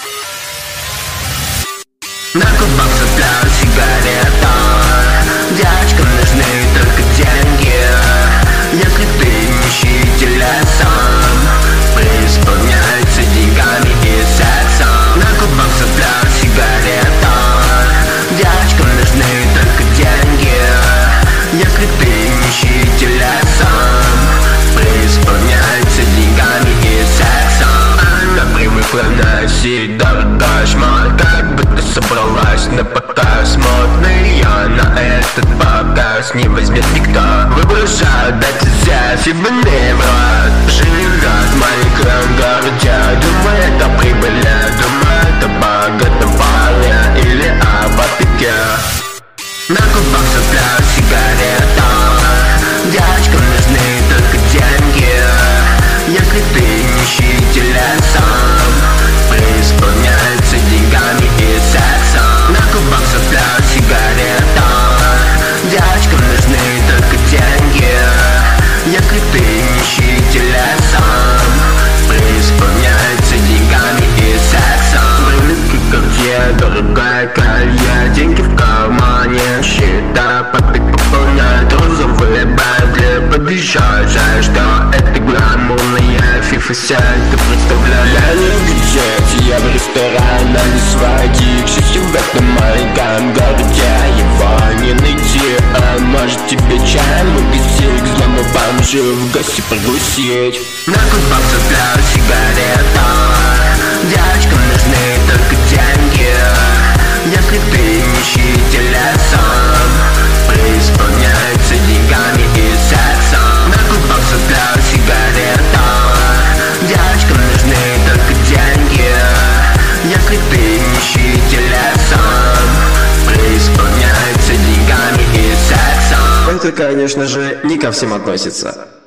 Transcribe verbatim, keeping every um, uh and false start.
На губах цепляют сигарета. Девочкам нужны только деньги. Если ты нищий телесом, преисполняются деньгами и сексом. На губах цепляют сигарета. Девочкам нужны только деньги. Если ты нищий телесом, преисполняются деньгами и сексом. Она привыкла носить дорогой шмот, как будто собралась на показ модный. Я на этот показ не возьмет никто. Выгружают эти фибрины в рот. Живет в маленьком городе. Думает о прибыли, думает о богатом парне или об опеке. На губах цепляют сигарета. Девочкам нужны только деньги. Если ты нищий телесом, преисполняется деньгами и сексом. На губах цепляют сигарета. Девочкам нужны только деньги. Если ты нищий телесом, преисполняется деньгами и сексом. Брюлики, Cartier, дорогая колье, деньги в кармане, счета попить пополняют розовые бэдли. Подъезжаю, жаль, что это гламурная фифа-сеть. Ты представляешь, я не в бюджете, я в ресторан, а не свои. К счастью, в этом маленьком городе его не найти. А может тебе чаем угостить, к злому бомжу в гости пригласить. На губах цепляют сигарета. Девочкам нужны только деньги. Если ты нищий телесом, преисполняется деньгами и сексом. На губах цепляют сигарета. Девочкам нужны только деньги. Если ты нищий телесом, преисполняется деньгами и сексом. Это, конечно же, не ко всем относится.